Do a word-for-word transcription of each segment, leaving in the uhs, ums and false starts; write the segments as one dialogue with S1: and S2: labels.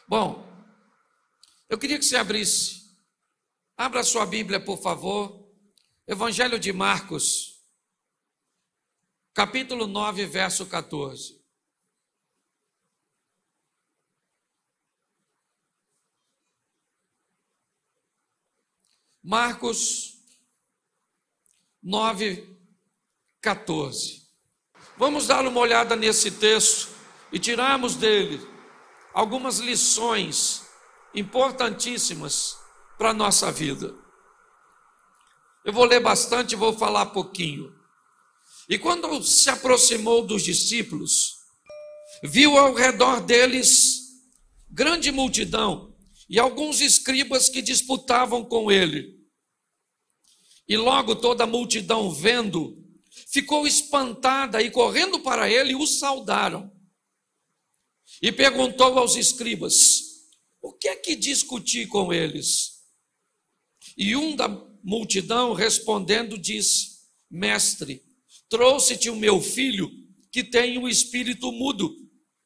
S1: Bom, eu queria que você abrisse. Abra sua Bíblia, por favor. Evangelho de Marcos, capítulo nove, verso quatorze. Marcos nove, quatorze. Vamos dar uma olhada nesse texto e tirarmos dele algumas lições importantíssimas para a nossa vida. Eu vou ler bastante e vou falar pouquinho. E quando se aproximou dos discípulos, viu ao redor deles grande multidão e alguns escribas que disputavam com ele. E logo toda a multidão, vendo, ficou espantada e correndo para ele, o saudaram. E perguntou aos escribas: o que é que discuti com eles? E um da multidão, respondendo, disse: mestre, trouxe-te o meu filho, que tem um espírito mudo.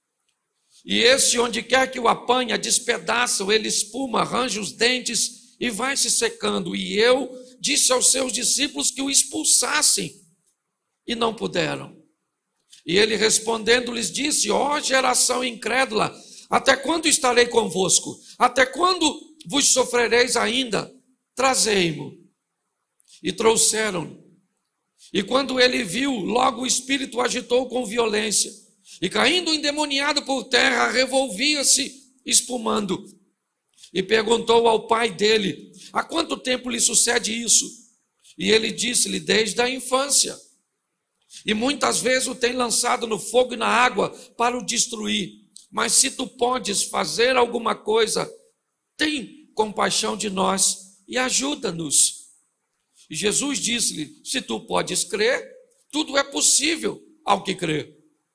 S1: E esse, onde quer que o apanha, despedaça, ele espuma, arranja os dentes e vai se secando. E eu disse aos seus discípulos que o expulsassem, e não puderam. E ele respondendo lhes disse: ó geração incrédula, até quando estarei convosco? Até quando vos sofrereis ainda? Trazei-mo. E trouxeram. E quando ele viu, logo o espírito agitou com violência, e caindo endemoniado por terra, revolvia-se, espumando. E perguntou ao pai dele: há quanto tempo lhe sucede isso? E ele disse-lhe: desde a infância. E muitas vezes o tem lançado no fogo e na água para o destruir. Mas se tu podes fazer alguma coisa, tem compaixão de nós e ajuda-nos. E Jesus disse-lhe: se tu podes crer, tudo é possível ao que crê.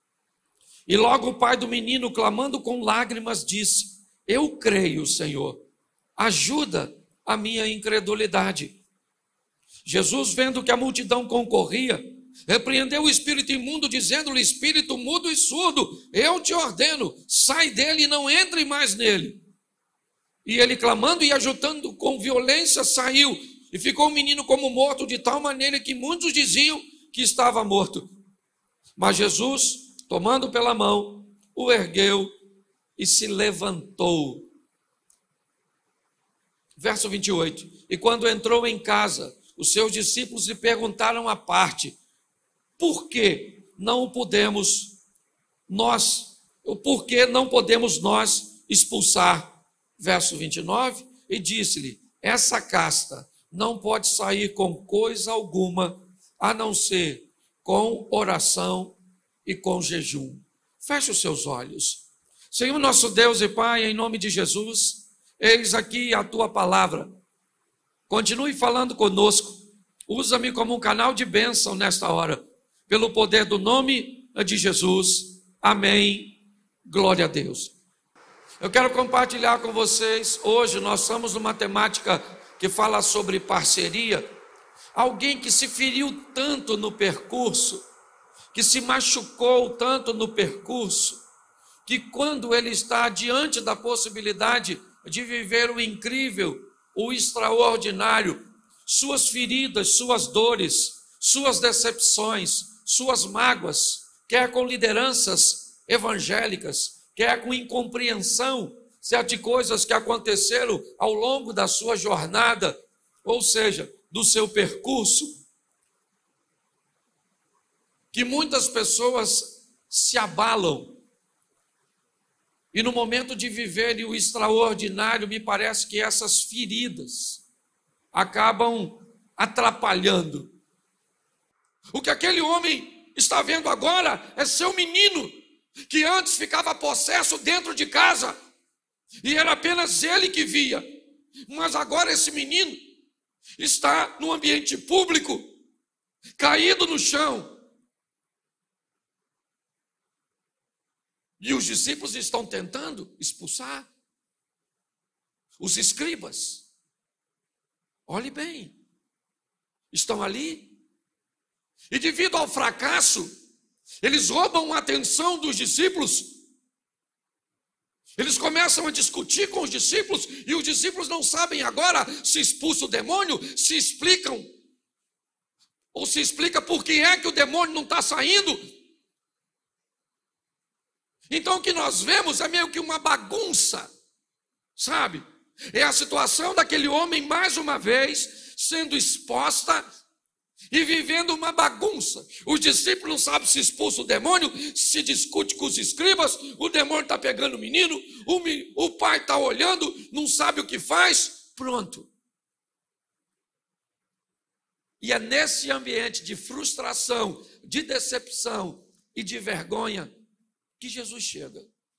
S1: E logo o pai do menino, clamando com lágrimas, disse: eu creio, Senhor, ajuda a minha incredulidade. Jesus, vendo que a multidão concorria, repreendeu o espírito imundo, dizendo-lhe: espírito mudo e surdo, eu te ordeno, sai dele e não entre mais nele. E ele, clamando e ajudando com violência, saiu, e ficou o menino como morto, de tal maneira que muitos diziam que estava morto. Mas Jesus, tomando pela mão, o ergueu e se levantou. Verso vinte e oito. E quando entrou em casa, os seus discípulos lhe perguntaram à parte: por que não podemos nós, por que não podemos nós expulsar? Verso vinte e nove, e disse-lhe: essa casta não pode sair com coisa alguma, a não ser com oração e com jejum. Feche os seus olhos. Senhor nosso Deus e Pai, em nome de Jesus, eis aqui a tua palavra. Continue falando conosco. Usa-me como um canal de bênção nesta hora, pelo poder do nome de Jesus. Amém. Glória a Deus. Eu quero compartilhar com vocês, hoje nós estamos numa temática que fala sobre parceria. Alguém que se feriu tanto no percurso, que se machucou tanto no percurso, que quando ele está diante da possibilidade de viver o incrível, o extraordinário, suas feridas, suas dores, suas decepções, suas mágoas, quer com lideranças evangélicas, quer com incompreensão de coisas que aconteceram ao longo da sua jornada, ou seja, do seu percurso, que muitas pessoas se abalam, e no momento de viverem o extraordinário, me parece que essas feridas acabam atrapalhando. O que aquele homem está vendo agora é seu menino, que antes ficava possesso dentro de casa, e era apenas ele que via, mas agora esse menino está no ambiente público, caído no chão, e os discípulos estão tentando expulsar. Os escribas, olhe bem, estão ali, e devido ao fracasso, eles roubam a atenção dos discípulos, Eles começam a discutir com os discípulos, e os discípulos não sabem agora se expulsa o demônio, se explicam, ou se explica por que é que o demônio não está saindo. Então o que nós vemos é meio que uma bagunça, sabe? É a situação daquele homem, mais uma vez, sendo exposta e vivendo uma bagunça. Os discípulos não sabem se expulsa o demônio, se discute com os escribas, o demônio está pegando o menino, o, o pai está olhando, não sabe o que faz, pronto. E é nesse ambiente de frustração, de decepção e de vergonha que Jesus chega.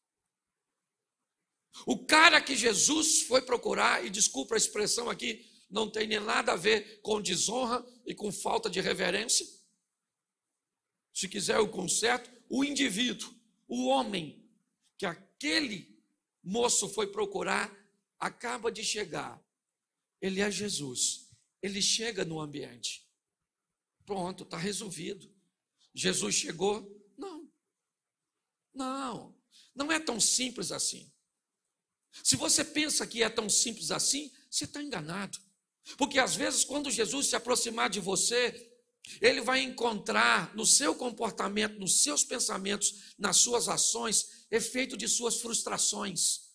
S1: O cara que Jesus foi procurar, e desculpa a expressão aqui, não tem nem nada a ver com desonra e com falta de reverência. Se quiser o conserto, o indivíduo, o homem que aquele moço foi procurar, acaba de chegar. Ele é Jesus. Ele chega no ambiente. Pronto, está resolvido. Jesus chegou? Não. Não, não é tão simples assim. Se você pensa que é tão simples assim, você está enganado. Porque às vezes, quando Jesus se aproximar de você, ele vai encontrar no seu comportamento, nos seus pensamentos, nas suas ações, efeito de suas frustrações.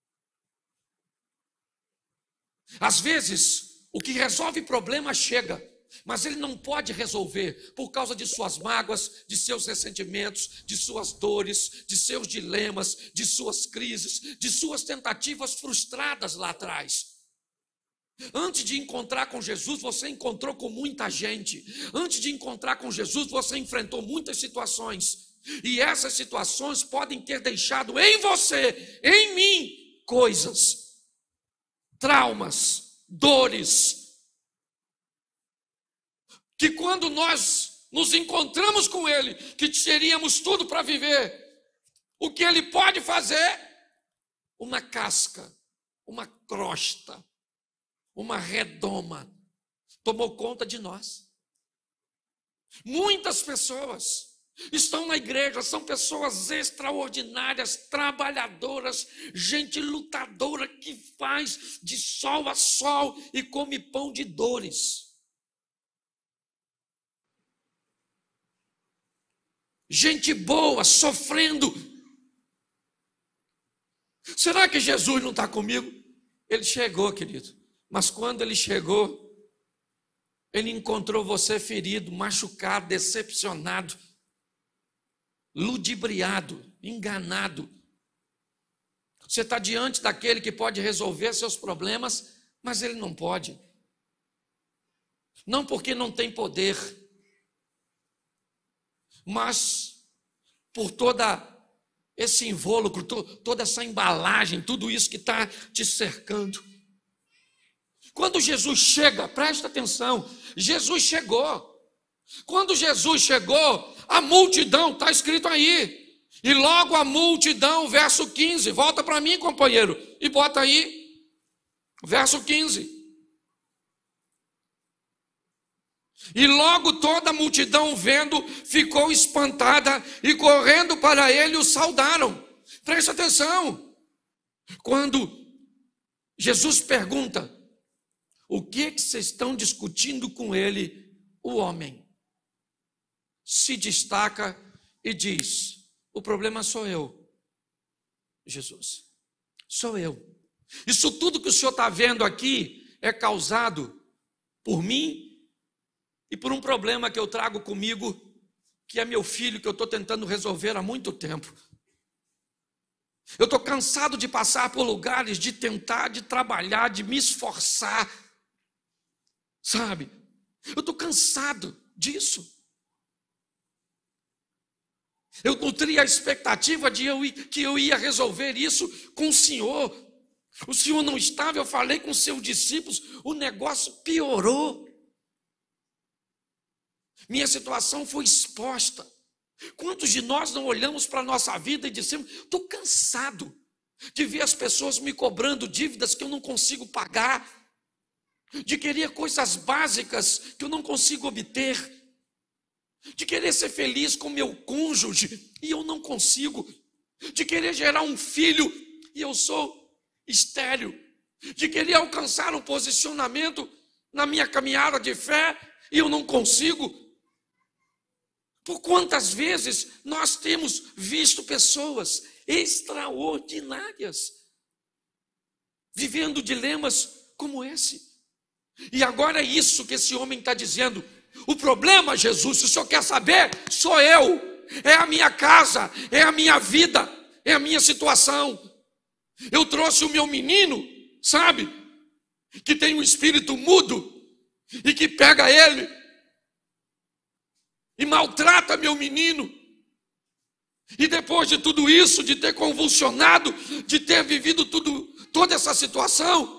S1: Às vezes, o que resolve problema chega, mas ele não pode resolver por causa de suas mágoas, de seus ressentimentos, de suas dores, de seus dilemas, de suas crises, de suas tentativas frustradas lá atrás. Antes de encontrar com Jesus, você encontrou com muita gente. Antes de encontrar com Jesus, você enfrentou muitas situações. E essas situações podem ter deixado em você, em mim, coisas, traumas, dores, que quando nós nos encontramos com Ele, que teríamos tudo para viver, o que Ele pode fazer? Uma casca, uma crosta, uma redoma, tomou conta de nós. Muitas pessoas estão na igreja, são pessoas extraordinárias, trabalhadoras, gente lutadora que faz de sol a sol e come pão de dores. Gente boa, sofrendo. Será que Jesus não está comigo? Ele chegou, querido. Mas quando ele chegou, ele encontrou você ferido, machucado, decepcionado, ludibriado, enganado. Você está diante daquele que pode resolver seus problemas, mas ele não pode. Não porque não tem poder, mas por toda esse invólucro, toda essa embalagem, tudo isso que está te cercando. Quando Jesus chega, presta atenção, Jesus chegou. Quando Jesus chegou, a multidão, está escrito aí. E logo a multidão, verso quinze, volta para mim, companheiro, e bota aí, verso quinze. E logo toda a multidão vendo, ficou espantada e correndo para ele o saudaram. Presta atenção. Quando Jesus pergunta, o que que vocês estão discutindo com ele? O homem se destaca e diz, o problema sou eu, Jesus, sou eu. Isso tudo que o senhor está vendo aqui é causado por mim e por um problema que eu trago comigo, que é meu filho, que eu estou tentando resolver há muito tempo. Eu estou cansado de passar por lugares, de tentar, de trabalhar, de me esforçar, sabe? Eu estou cansado disso. Eu nutria a expectativa de eu, que eu ia resolver isso com o Senhor. O Senhor não estava, eu falei com seus discípulos, o negócio piorou. Minha situação foi exposta. Quantos de nós não olhamos para a nossa vida e dissemos, estou cansado de ver as pessoas me cobrando dívidas que eu não consigo pagar, de querer coisas básicas que eu não consigo obter, de querer ser feliz com meu cônjuge e eu não consigo, de querer gerar um filho e eu sou estéril, de querer alcançar um posicionamento na minha caminhada de fé e eu não consigo. Por quantas vezes nós temos visto pessoas extraordinárias vivendo dilemas como esse? E agora é isso que esse homem está dizendo. O problema, Jesus, se o senhor quer saber, sou eu, é a minha casa, é a minha vida, é a minha situação. Eu trouxe o meu menino, sabe, que tem um espírito mudo e que pega ele e maltrata meu menino. E depois de tudo isso, de ter convulsionado, de ter vivido tudo, toda essa situação,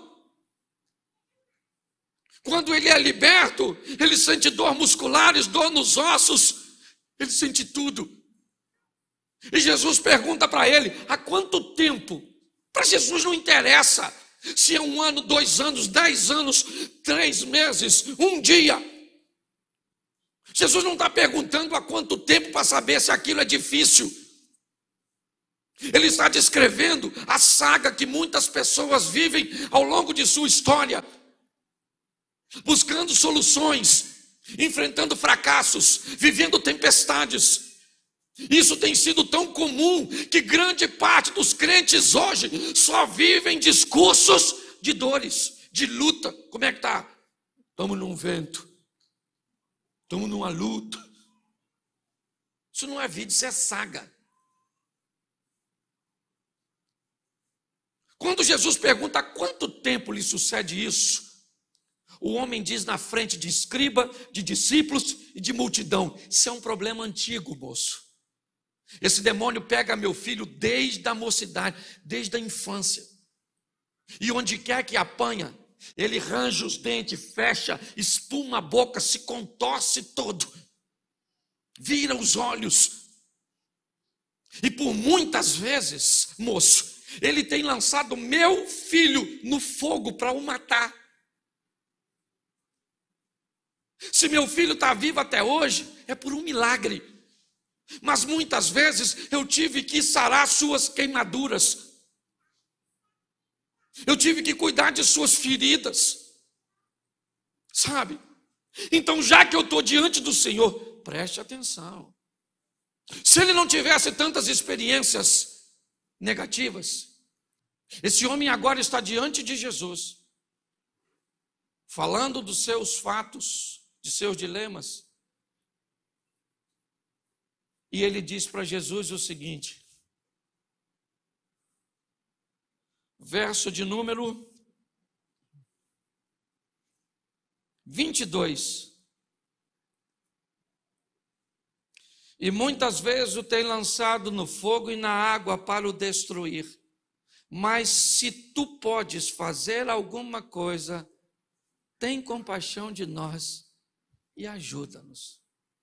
S1: quando ele é liberto, ele sente dor musculares, dor nos ossos, ele sente tudo. E Jesus pergunta para ele, há quanto tempo? Para Jesus não interessa se é um ano, dois anos, dez anos, três meses, um dia. Jesus não está perguntando há quanto tempo para saber se aquilo é difícil. Ele está descrevendo a saga que muitas pessoas vivem ao longo de sua história, buscando soluções, enfrentando fracassos, vivendo tempestades. Isso tem sido tão comum que grande parte dos crentes hoje só vivem discursos de dores, de luta. Como é que está? Estamos num vento, estamos numa luta. Isso não é vida, isso é saga. Quando Jesus pergunta há quanto tempo lhe sucede isso, o homem diz na frente de escriba, de discípulos e de multidão, isso é um problema antigo, moço. Esse demônio pega meu filho desde a mocidade, desde a infância. E onde quer que apanha, ele range os dentes, fecha, espuma a boca, se contorce todo, vira os olhos. E por muitas vezes, moço, ele tem lançado meu filho no fogo para o matar. Se meu filho está vivo até hoje, é por um milagre. Mas muitas vezes eu tive que sarar suas queimaduras. Eu tive que cuidar de suas feridas. Sabe? Então, já que eu estou diante do Senhor, preste atenção. Se ele não tivesse tantas experiências negativas, esse homem agora está diante de Jesus, falando dos seus fatos, de seus dilemas. E ele diz para Jesus o seguinte, verso de número vinte e dois. E muitas vezes o tem lançado no fogo e na água para o destruir. Mas se tu podes fazer alguma coisa, tem compaixão de nós e ajuda-nos.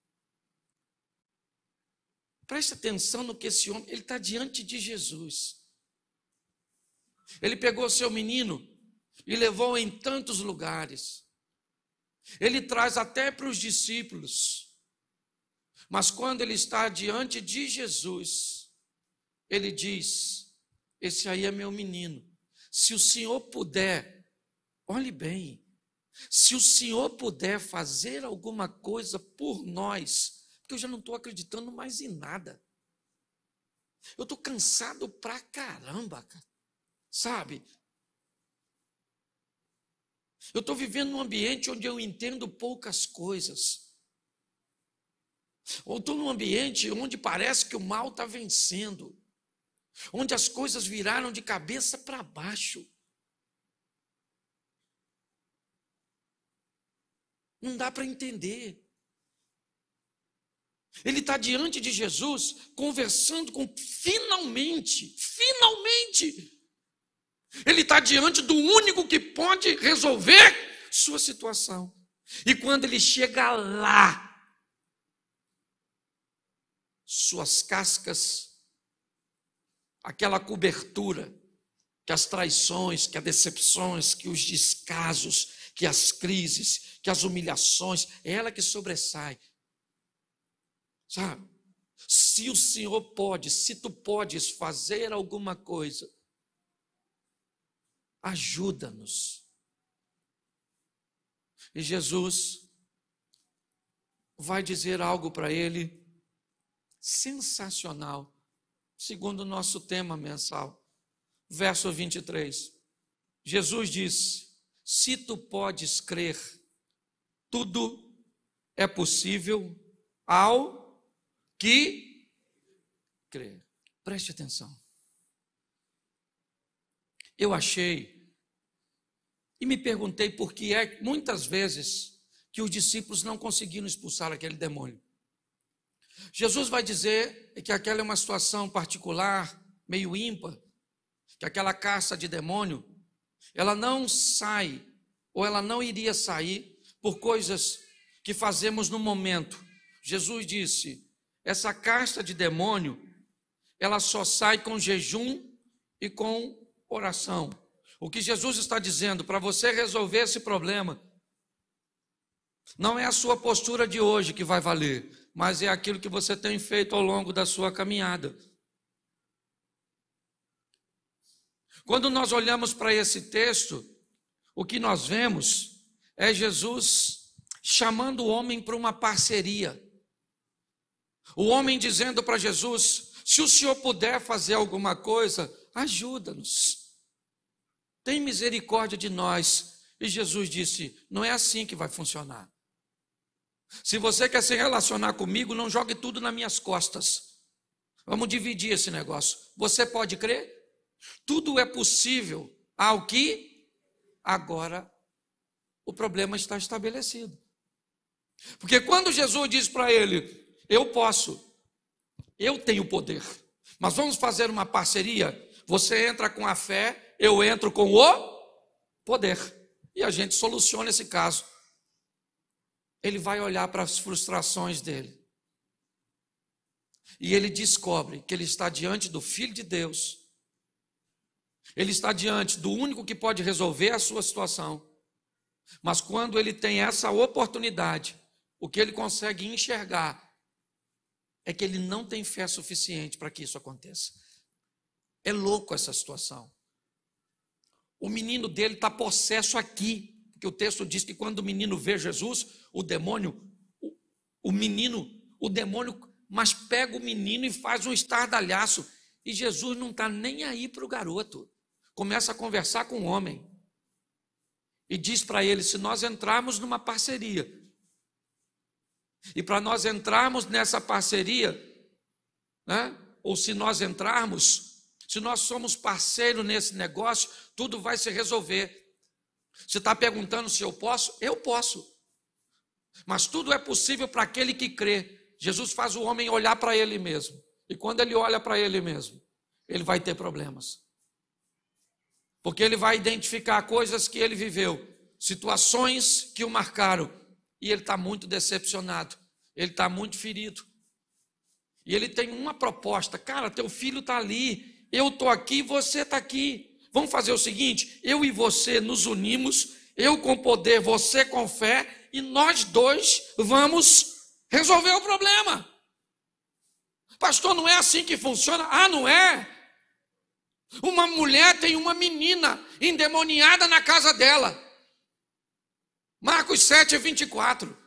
S1: Preste atenção no que esse homem, ele está diante de Jesus. Ele pegou seu menino e levou em tantos lugares. Ele traz até para os discípulos. Mas quando ele está diante de Jesus, ele diz, esse aí é meu menino. Se o Senhor puder, olhe bem, se o Senhor puder fazer alguma coisa por nós, porque eu já não estou acreditando mais em nada. Eu estou cansado pra caramba, cara. Sabe? Eu estou vivendo num ambiente onde eu entendo poucas coisas. Ou estou num ambiente onde parece que o mal está vencendo. Onde as coisas viraram de cabeça para baixo. Não dá para entender. Ele está diante de Jesus, conversando com, finalmente, finalmente, ele está diante do único que pode resolver sua situação. E quando ele chega lá, suas cascas, aquela cobertura, que as traições, que as decepções, que os descasos, que as crises, que as humilhações, é ela que sobressai. Sabe? Se o Senhor pode, se tu podes fazer alguma coisa, ajuda-nos. E Jesus vai dizer algo para ele sensacional, segundo o nosso tema mensal. Verso vinte e três. Jesus disse: se tu podes crer, tudo é possível ao que crê. Preste atenção. Eu achei e me perguntei por que é muitas vezes que os discípulos não conseguiram expulsar aquele demônio. Jesus vai dizer que aquela é uma situação particular, meio ímpar, que aquela caça de demônio, ela não sai, ou ela não iria sair por coisas que fazemos no momento. Jesus disse: essa casta de demônio, ela só sai com jejum e com oração. O que Jesus está dizendo, para você resolver esse problema, não é a sua postura de hoje que vai valer, mas é aquilo que você tem feito ao longo da sua caminhada. Quando nós olhamos para esse texto, o que nós vemos é Jesus chamando o homem para uma parceria. O homem dizendo para Jesus: se o Senhor puder fazer alguma coisa, ajuda-nos. Tem misericórdia de nós. E Jesus disse: não é assim que vai funcionar. Se você quer se relacionar comigo, não jogue tudo nas minhas costas. Vamos dividir esse negócio. Você pode crer? Tudo é possível ao que agora o problema está estabelecido. Porque quando Jesus diz para ele: eu posso, eu tenho poder, mas vamos fazer uma parceria. Você entra com a fé, eu entro com o poder. E a gente soluciona esse caso. Ele vai olhar para as frustrações dele. E ele descobre que ele está diante do Filho de Deus. Ele está diante do único que pode resolver a sua situação. Mas quando ele tem essa oportunidade, o que ele consegue enxergar é que ele não tem fé suficiente para que isso aconteça. É louco essa situação. O menino dele está possesso aqui, porque o texto diz que quando o menino vê Jesus, o demônio, o, o menino, o demônio, mas pega o menino e faz um estardalhaço. E Jesus não está nem aí para o garoto. Começa a conversar com o homem. E diz para ele: se nós entrarmos numa parceria, e para nós entrarmos nessa parceria, né, ou se nós entrarmos, se nós somos parceiros nesse negócio, tudo vai se resolver. Você está perguntando se eu posso? Eu posso. Mas tudo é possível para aquele que crê. Jesus faz o homem olhar para ele mesmo. E quando ele olha para ele mesmo, ele vai ter problemas. Porque ele vai identificar coisas que ele viveu, situações que o marcaram. E ele está muito decepcionado. Ele está muito ferido. E ele tem uma proposta: cara, teu filho está ali, eu estou aqui, você está aqui. Vamos fazer o seguinte: eu e você nos unimos, eu com poder, você com fé, e nós dois vamos resolver o problema. Pastor, não é assim que funciona? Ah, não é? Uma mulher tem uma menina endemoniada na casa dela. Marcos sete, vinte e quatro.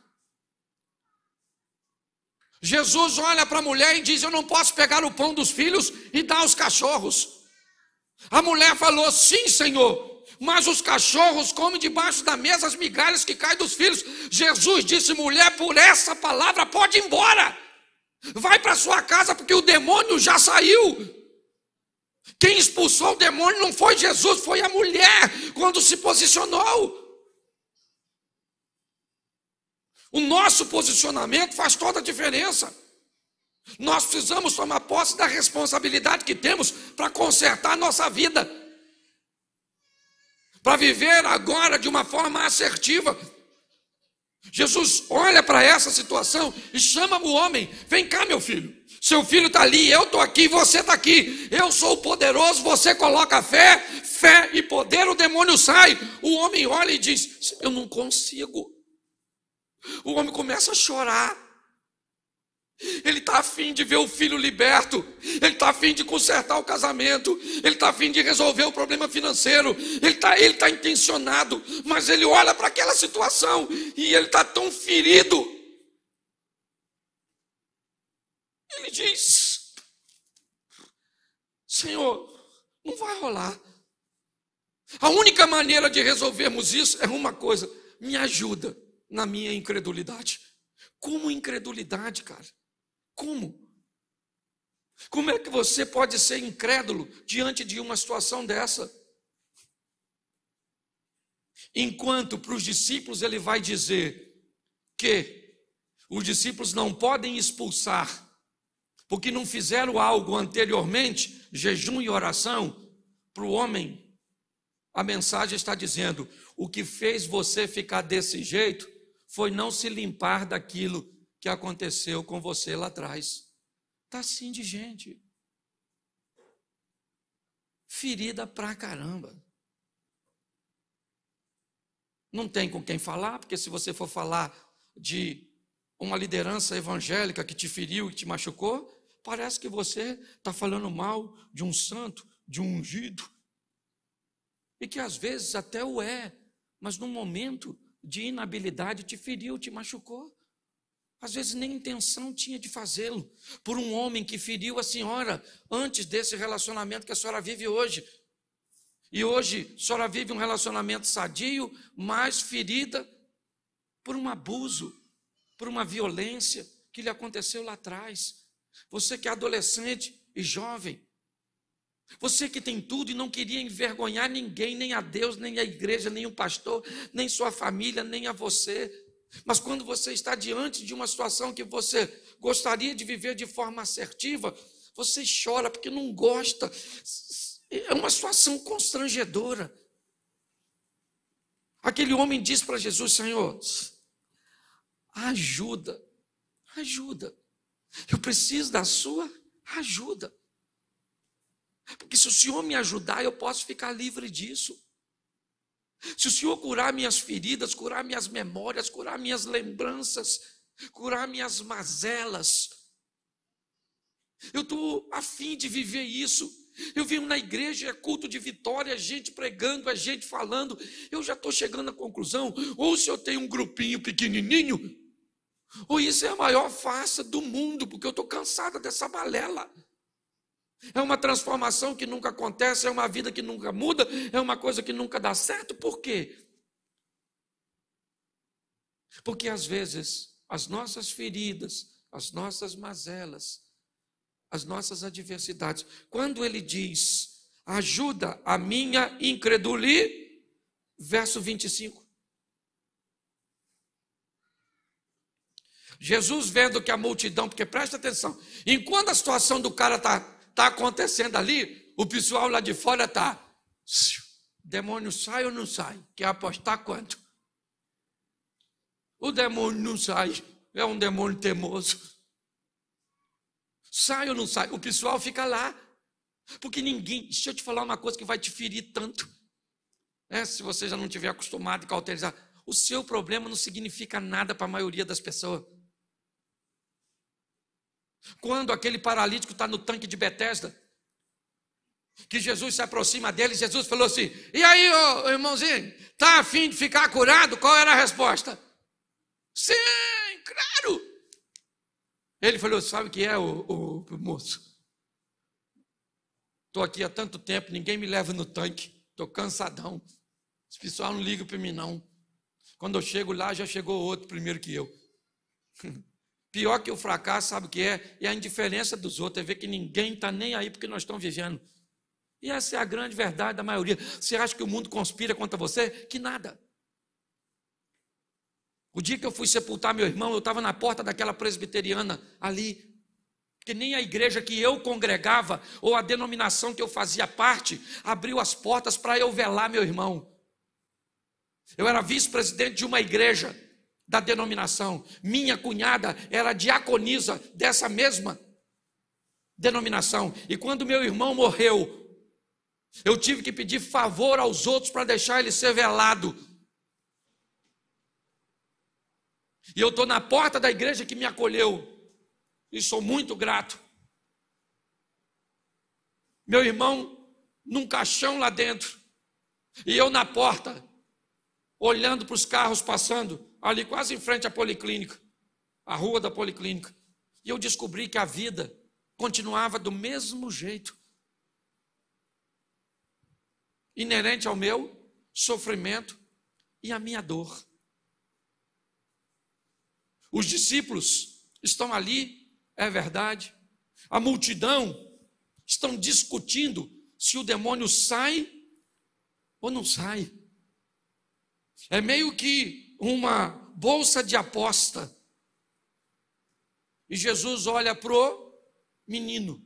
S1: Jesus olha para a mulher e diz: eu não posso pegar o pão dos filhos e dar aos cachorros. A mulher falou: sim, Senhor, mas os cachorros comem debaixo da mesa as migalhas que caem dos filhos. Jesus disse: mulher, por essa palavra pode ir embora. Vai para sua casa, porque o demônio já saiu. Quem expulsou o demônio não foi Jesus, foi a mulher, quando se posicionou. O nosso posicionamento faz toda a diferença. Nós precisamos tomar posse da responsabilidade que temos para consertar a nossa vida, para viver agora de uma forma assertiva. Jesus olha para essa situação e chama o homem: vem cá, meu filho, seu filho está ali, eu estou aqui, você está aqui, eu sou o poderoso, você coloca fé, fé e poder, o demônio sai. O homem olha e diz: eu não consigo. O homem começa a chorar. Ele está afim de ver o filho liberto, ele está afim de consertar o casamento, ele está afim de resolver o problema financeiro, ele está ele tá intencionado, mas ele olha para aquela situação e ele está tão ferido. Ele diz: Senhor, não vai rolar. A única maneira de resolvermos isso é uma coisa: me ajuda na minha incredulidade. Como incredulidade, cara? Como? Como é que você pode ser incrédulo diante de uma situação dessa? Enquanto para os discípulos ele vai dizer que os discípulos não podem expulsar, porque não fizeram algo anteriormente, jejum e oração, para o homem, a mensagem está dizendo: o que fez você ficar desse jeito foi não se limpar daquilo que aconteceu com você lá atrás. Está assim de gente. Ferida pra caramba. Não tem com quem falar, porque se você for falar de uma liderança evangélica que te feriu e te machucou, parece que você está falando mal de um santo, de um ungido. E que às vezes até o é, mas num momento de inabilidade te feriu, te machucou. Às vezes nem intenção tinha de fazê-lo, por um homem que feriu a senhora antes desse relacionamento que a senhora vive hoje. E hoje a senhora vive um relacionamento sadio, mas ferida por um abuso, por uma violência que lhe aconteceu lá atrás. Você que é adolescente e jovem, você que tem tudo e não queria envergonhar ninguém, nem a Deus, nem a igreja, nem o pastor, nem sua família, nem a você. Mas quando você está diante de uma situação que você gostaria de viver de forma assertiva, você chora porque não gosta. É uma situação constrangedora. Aquele homem diz para Jesus: Senhor, ajuda, ajuda. Eu preciso da sua ajuda. Porque se o Senhor me ajudar, eu posso ficar livre disso. Se o Senhor curar minhas feridas, curar minhas memórias, curar minhas lembranças, curar minhas mazelas, eu estou a fim de viver isso. Eu venho na igreja, é culto de vitória, gente pregando, a gente falando. Eu já estou chegando à conclusão: ou se eu tenho um grupinho pequenininho, ou isso é a maior farsa do mundo, porque eu estou cansada dessa balela. É uma transformação que nunca acontece, é uma vida que nunca muda, é uma coisa que nunca dá certo. Por quê? Porque às vezes as nossas feridas, as nossas mazelas, as nossas adversidades, quando ele diz: ajuda a minha incredulidade, verso vinte e cinco. Jesus vendo que a multidão, porque presta atenção, enquanto a situação do cara está Está acontecendo ali, o pessoal lá de fora está: demônio sai ou não sai? Quer apostar quanto? O demônio não sai, é um demônio teimoso. Sai ou não sai? O pessoal fica lá, porque ninguém. Deixa eu te falar uma coisa que vai te ferir tanto, é, se você já não estiver acostumado a cauterizar. O seu problema não significa nada para a maioria das pessoas. Quando aquele paralítico está no tanque de Betesda, que Jesus se aproxima dele, Jesus falou assim: e aí, ô, irmãozinho, está a fim de ficar curado? Qual era a resposta? Sim, claro. Ele falou: sabe o que é, o, o, o moço? Estou aqui há tanto tempo, ninguém me leva no tanque, estou cansadão. Esse pessoal não liga para mim não. Quando eu chego lá, já chegou outro primeiro que eu. Pior que o fracasso, sabe o que é? É a indiferença dos outros, é ver que ninguém está nem aí porque nós estamos vivendo. E essa é a grande verdade da maioria. Você acha que o mundo conspira contra você? Que nada. O dia que eu fui sepultar meu irmão, eu estava na porta daquela presbiteriana ali, que nem a igreja que eu congregava, ou a denominação que eu fazia parte, abriu as portas para eu velar meu irmão. Eu era vice-presidente de uma igreja da denominação. Minha cunhada era diaconisa dessa mesma denominação. E quando meu irmão morreu, eu tive que pedir favor aos outros para deixar ele ser velado. E eu estou na porta da igreja que me acolheu. e sou muito grato. Meu irmão num caixão lá dentro, e eu na porta, olhando para os carros passando, ali quase em frente à policlínica, a rua da policlínica, e eu descobri que a vida continuava do mesmo jeito, inerente ao meu sofrimento e à minha dor. Os discípulos estão ali, é verdade. A multidão estão discutindo se o demônio sai ou não sai. É meio que uma bolsa de aposta. E Jesus olha pro menino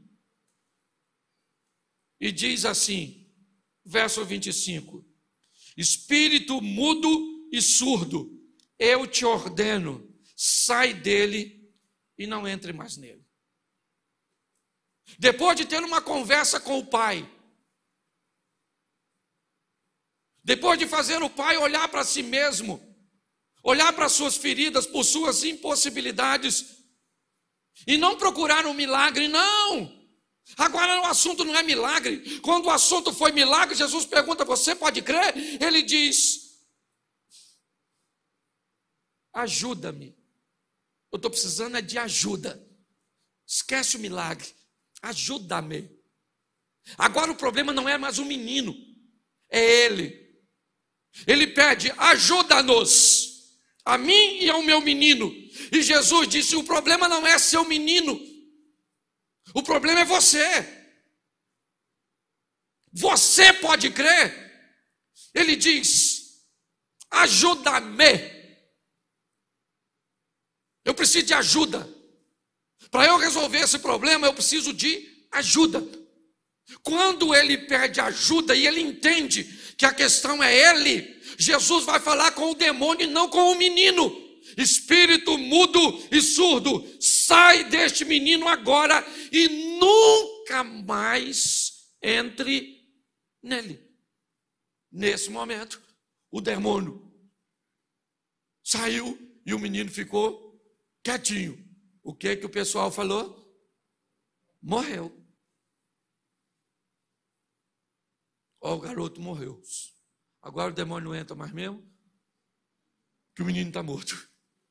S1: e diz assim, verso vinte e cinco: espírito mudo e surdo, eu te ordeno, sai dele e não entre mais nele. Depois de ter uma conversa com o pai, depois de fazer o pai olhar para si mesmo, olhar para suas feridas, por suas impossibilidades, e não procurar um milagre, não. Agora o assunto não é milagre. Quando o assunto foi milagre, Jesus pergunta, você pode crer? Ele diz, ajuda-me. Eu estou precisando é de ajuda. Esquece o milagre. Ajuda-me. Agora o problema não é mais o menino, é ele. Ele pede, ajuda-nos, a mim e ao meu menino. E Jesus disse, o problema não é seu menino, o problema é você. Você pode crer? Ele diz, ajuda-me. Eu preciso de ajuda. Para eu resolver esse problema, eu preciso de ajuda. Quando ele pede ajuda e ele entende que a questão é ele, Jesus vai falar com o demônio e não com o menino. Espírito mudo e surdo, sai deste menino agora e nunca mais entre nele. Nesse momento, o demônio saiu e o menino ficou quietinho. O que que o pessoal falou? Morreu. Ó, o garoto morreu. Agora o demônio não entra mais mesmo, que o menino está morto.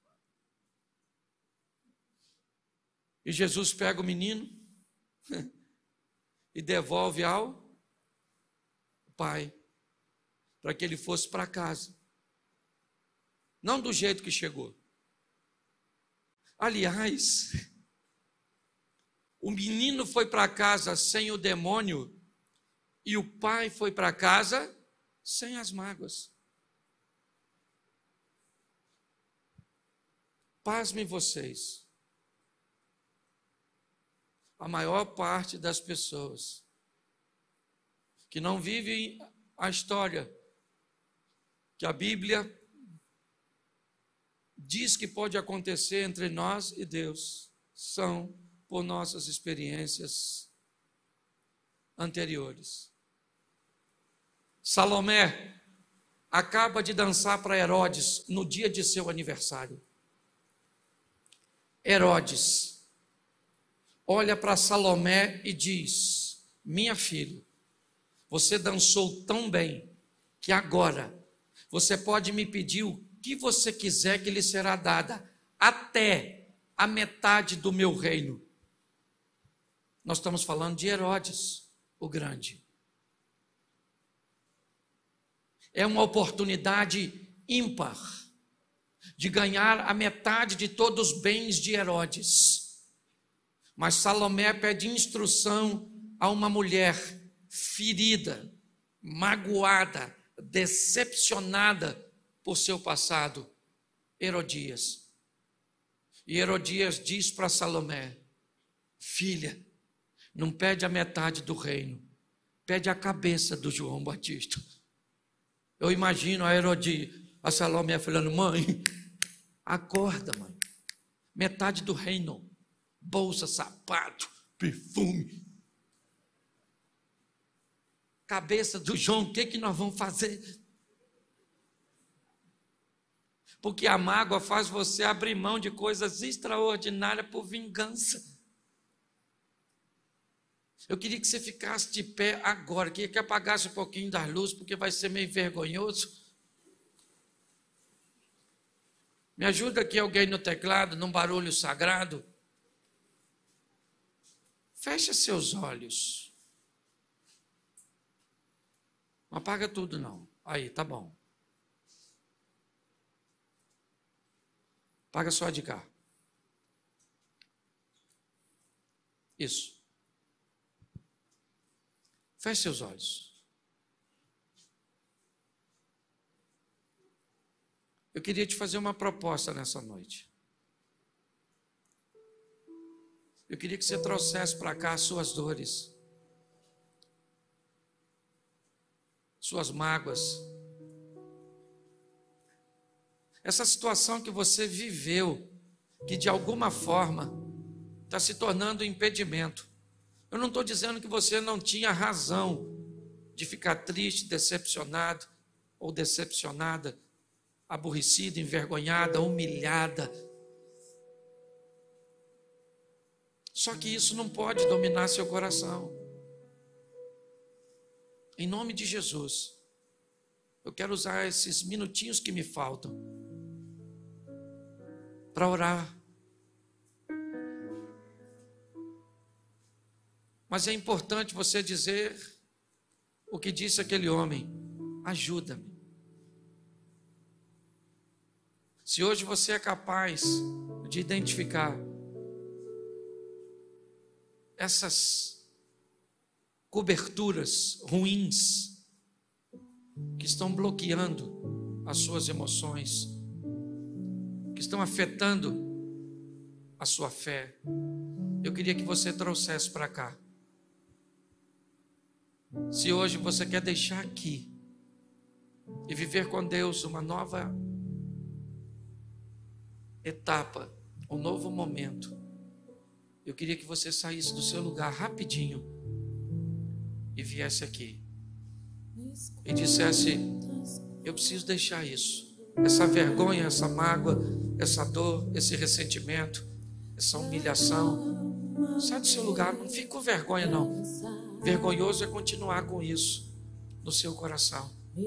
S1: E Jesus pega o menino e devolve ao pai, para que ele fosse para casa. Não do jeito que chegou. Aliás, o menino foi para casa sem o demônio e o pai foi para casa sem as mágoas. Pasmem vocês. A maior parte das pessoas que não vivem a história que a Bíblia diz que pode acontecer entre nós e Deus são por nossas experiências anteriores. Salomé acaba de dançar para Herodes no dia de seu aniversário. Herodes olha para Salomé e diz, minha filha, você dançou tão bem que agora você pode me pedir o que você quiser que lhe será dada, até a metade do meu reino. Nós estamos falando de Herodes, o grande. É uma oportunidade ímpar de ganhar a metade de todos os bens de Herodes. Mas Salomé pede instrução a uma mulher ferida, magoada, decepcionada por seu passado, Herodias. E Herodias diz para Salomé, filha, não pede a metade do reino, pede a cabeça do João Batista. Eu imagino a Herodias, a Salomé falando, mãe, acorda, mãe, metade do reino, bolsa, sapato, perfume, cabeça do João, o que que nós vamos fazer? Porque a mágoa faz você abrir mão de coisas extraordinárias por vingança. Eu queria que você ficasse de pé agora, queria que apagasse um pouquinho da luz, porque vai ser meio vergonhoso. Me ajuda aqui alguém no teclado, num barulho sagrado. Feche seus olhos. Não apaga tudo, não. Aí, tá bom. Apaga só de cá. Isso. Feche seus olhos. Eu queria te fazer uma proposta nessa noite. Eu queria que você trouxesse para cá as suas dores, suas mágoas, essa situação que você viveu, que de alguma forma está se tornando um impedimento. Eu não estou dizendo que você não tinha razão de ficar triste, decepcionado ou decepcionada, aborrecida, envergonhada, humilhada. Só que isso não pode dominar seu coração. Em nome de Jesus, eu quero usar esses minutinhos que me faltam para orar. Mas é importante você dizer o que disse aquele homem: ajuda-me. Se hoje você é capaz de identificar essas coberturas ruins que estão bloqueando as suas emoções, que estão afetando a sua fé, eu queria que você trouxesse para cá. Se hoje você quer deixar aqui e viver com Deus uma nova etapa, um novo momento, eu queria que você saísse do seu lugar rapidinho e viesse aqui e dissesse: eu preciso deixar isso, essa vergonha, essa mágoa, essa dor, esse ressentimento, essa humilhação. Sai do seu lugar, não fique com vergonha não. Vergonhoso é continuar com isso no seu coração.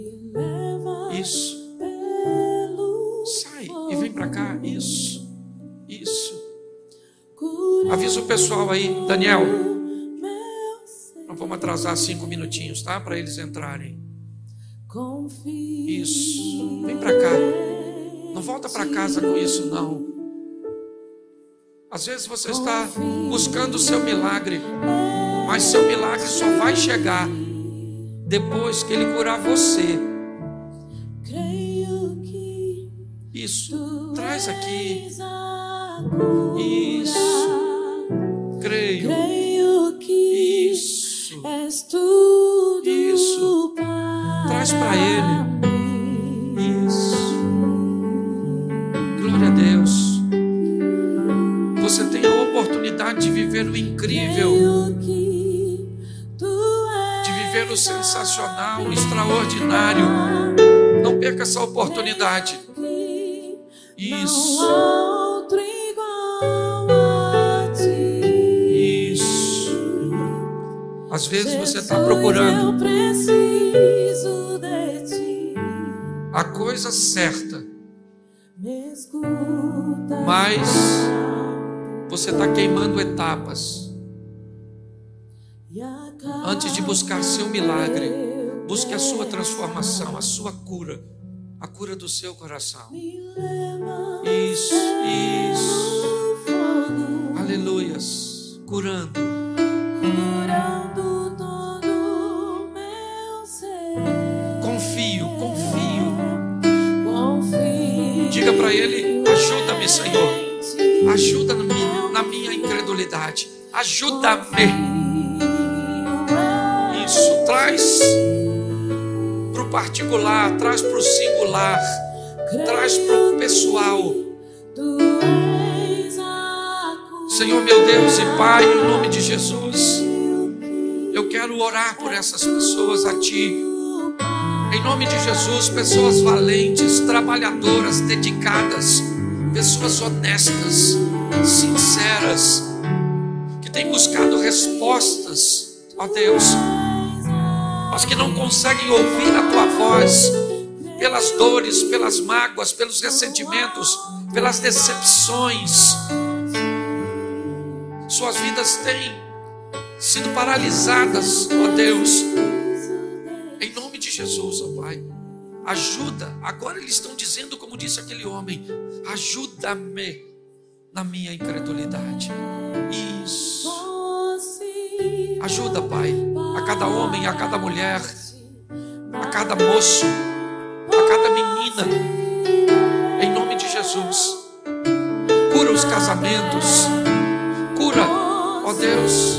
S1: Isso. Sai e vem para cá. Isso. Isso. Avisa o pessoal aí, Daniel. Nós vamos atrasar cinco minutinhos, tá? Para eles entrarem. Isso. Vem para cá. Não volta para casa com isso, não. Às vezes você está buscando o seu milagre, mas seu milagre só vai chegar depois que Ele curar você. Isso. Traz aqui. Isso. Creio. Isso. Isso. Traz para Ele. Isso. Glória a Deus. Você tem a oportunidade de viver o incrível, de viver o sensacional, o extraordinário. Não perca essa oportunidade. Isso. Isso. Às vezes você está procurando a coisa certa, mas você está queimando etapas. Antes de buscar seu milagre, busque a sua transformação, a sua cura, a cura do seu coração. Isso, isso. Aleluias. Curando.
S2: Curando todo meu ser.
S1: Confio, confio.
S2: Confio.
S1: Diga para Ele: ajuda-me, Senhor. Ajuda na minha, na minha incredulidade. Ajuda-me. Isso, traz para o particular, traz para o singular, traz para o pessoal. Senhor meu Deus e Pai, em nome de Jesus, eu quero orar por essas pessoas a Ti, Em nome de Jesus, pessoas valentes, trabalhadoras, dedicadas, pessoas honestas, sinceras, que têm buscado respostas, ó Deus, mas que não conseguem ouvir a tua voz, pelas dores, pelas mágoas, pelos ressentimentos, pelas decepções. Suas vidas têm sido paralisadas, ó Deus. Em nome de Jesus, ó Pai, ajuda. Agora eles estão dizendo, como disse aquele homem: ajuda-me na minha incredulidade. Isso. Ajuda, Pai, a cada homem, a cada mulher, a cada moço, a cada menina, em nome de Jesus. Cura os casamentos, cura, ó Deus,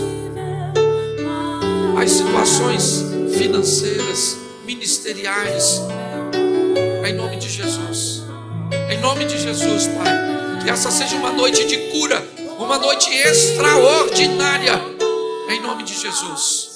S1: as situações financeiras, ministeriais, em nome de Jesus. Em nome de Jesus, Pai, que essa seja uma noite de cura, uma noite extraordinária, em nome de Jesus.